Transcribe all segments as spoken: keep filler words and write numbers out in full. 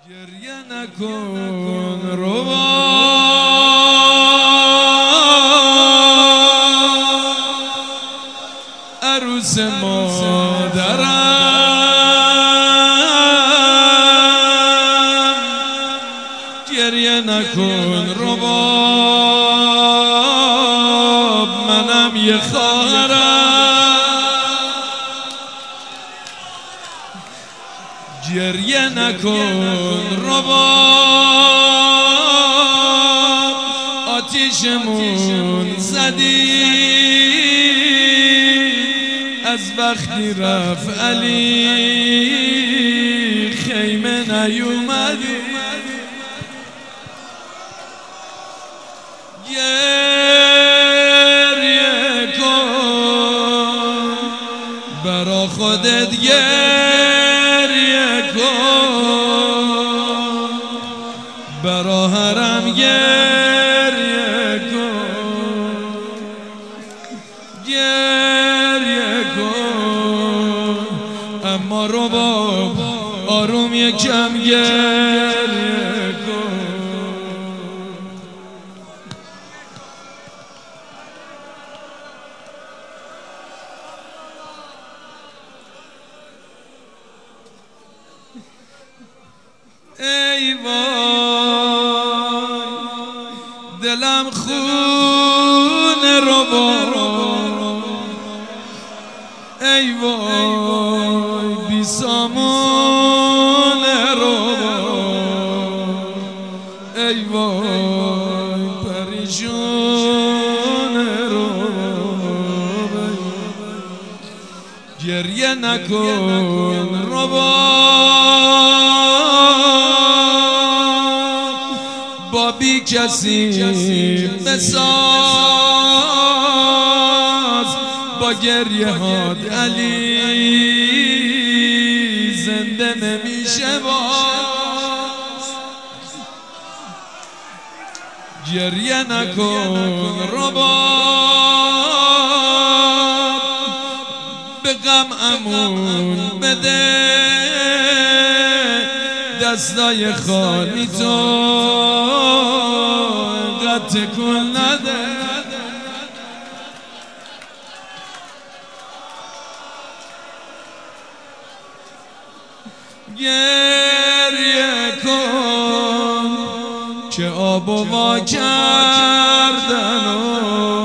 گریه نکن ربا عروس مادرم، گریه نکن رباب، منم یه خواهرم. گریه نکن رباب، آتیشمون زدی از وقتی رفت علی، خیمه نیومدی. گریه کن برا خودت، گریه کن برا حرم، گریه کن گریه کن، اما رباب آروم یکم گریه کن. ای وای دلم خون رباب، ای وای بی سامان رباب، ای وای پریشان رباب. گریه نکن رباب، با بی کسی بساز، با گریه هات علی زنده نمیشه باز. گریه نکن رباب، به غم امون بده دستای خالی تو، قد تکون نده. گریه کن که آب و وا کردن و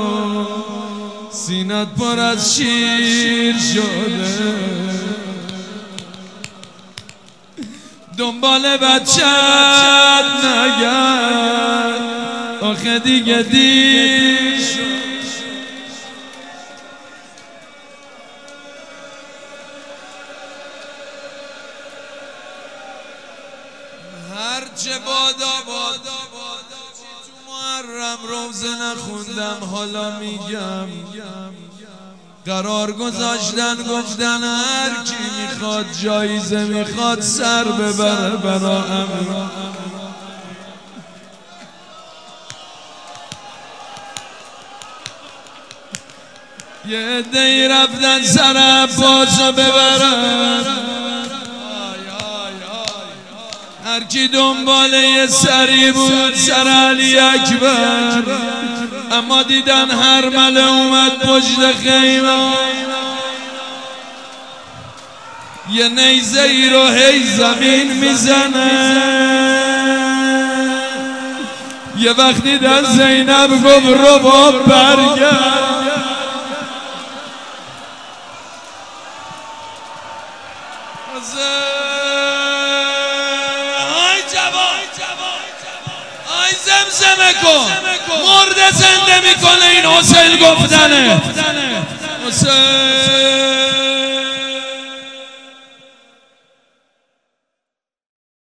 سینت پر از شیر شده، دنبال بچت نگرد آخه دیگه دیر شد. هرچه بادا بادا تو محرم روزه نخوندم، حالا میگم قرار گذاشتن گفتن هر کی میخواد جایزه میخواد سر ببره برا امین. یه عده‌ای رفتن سر عباسو ببرن، هر کی دنبال یه سری بود سر علی اکبر، اما دیدن هر مله اومد پشت خیمه، یه نیزه ای رو هی زمین میزنه. یه وقت دیدن زینب گفت رباب برگرد، آی زمزمه کن مرده زنده میکنه، این حسین گفتنه. حسین